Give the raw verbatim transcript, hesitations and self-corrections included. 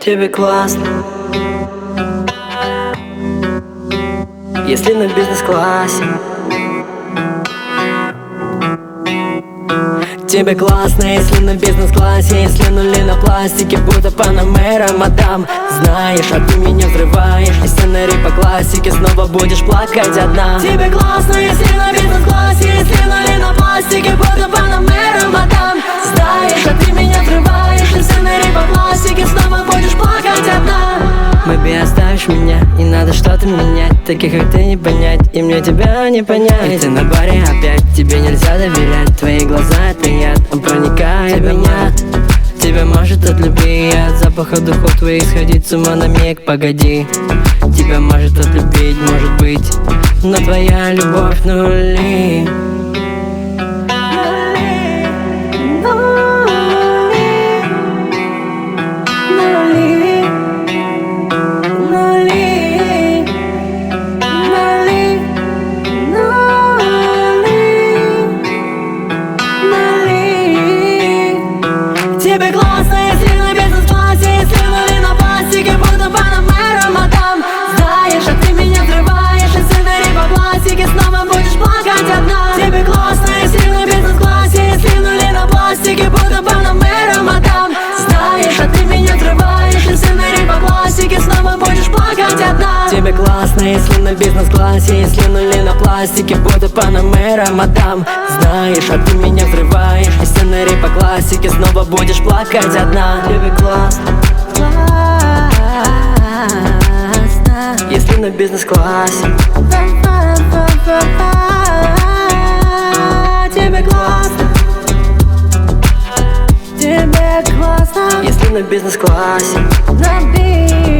тебе классно, если на бизнес-классе. Тебе классно, если на бизнес-классе, если нули на пластике, будто Панамера, мадам. Знаешь, а ты меня взрываешь, и сценарий по классике, снова будешь плакать одна. Тебе классно, если на бизнес-классе, если нули на пластике, будто Панамера, мадам. Знаешь, а ты меня взрываешь, и сценарий по классике, снова будешь плакать одна. Бэби, оставишь меня, и надо что-то менять. Таких как ты не понять, и мне тебя не понять. И ты на баре опять, тебе нельзя доверять. Твои глаза это яд, он проникает в меня. Тебя может от любви, от запаха духов твоих сходить с ума на миг, погоди. Тебя может отлюбить, может быть, но твоя любовь нули. Тебе классно, если на бизнес-классе, если нули на пластике, будто Панамера, мадам. Знаешь, а ты меня взрываешь, и сценарий по классике, снова будешь плакать одна. Тебе классно, если на бизнес-классе, если нули на пластике, будто Панамера, мадам. Знаешь, а ты меня взрываешь, и сценарий по классике, снова будешь плакать одна. Тебе классно, если на бизнес-классе, если нули на пластике, будто Панамера, мадам. Знаешь, а ты меня взрываешь, и сценарий по классике, снова будешь плакать одна. Тебе классно, классно, если на бизнес-классе. Тебе классно, тебе классно, если на бизнес-классе.